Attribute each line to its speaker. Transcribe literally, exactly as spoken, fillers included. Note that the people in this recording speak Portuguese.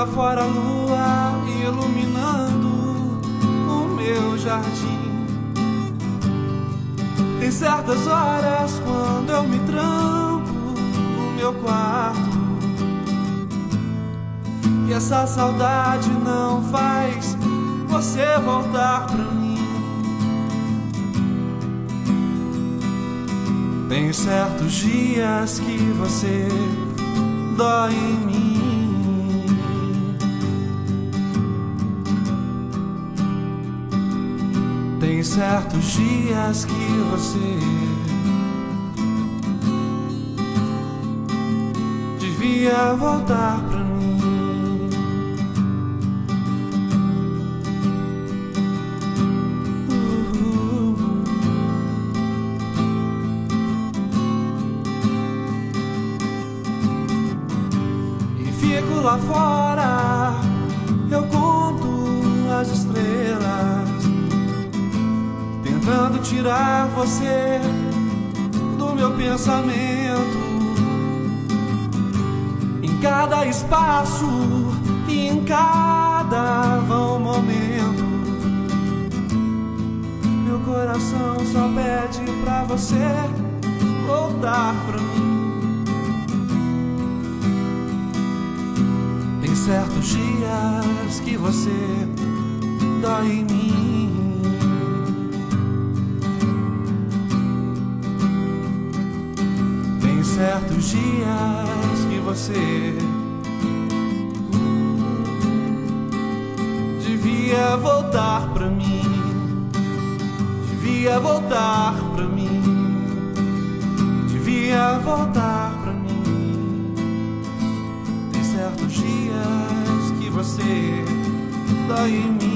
Speaker 1: lá fora a lua iluminando o meu jardim. Tem certas horas quando eu me tranco no meu quarto e essa saudade não faz você voltar pra mim. Tem certos dias que você dói em mim. Tem certos dias que você devia voltar pra mim. Fico lá fora, eu conto as estrelas, tentando tirar você do meu pensamento. Em cada espaço e em cada vão momento, meu coração só pede pra você voltar pra mim. Tem certos dias que você dói em mim. Tem certos dias que você devia voltar pra mim. Devia voltar pra mim. Devia voltar pra mim. Certos dias que você dói em mim.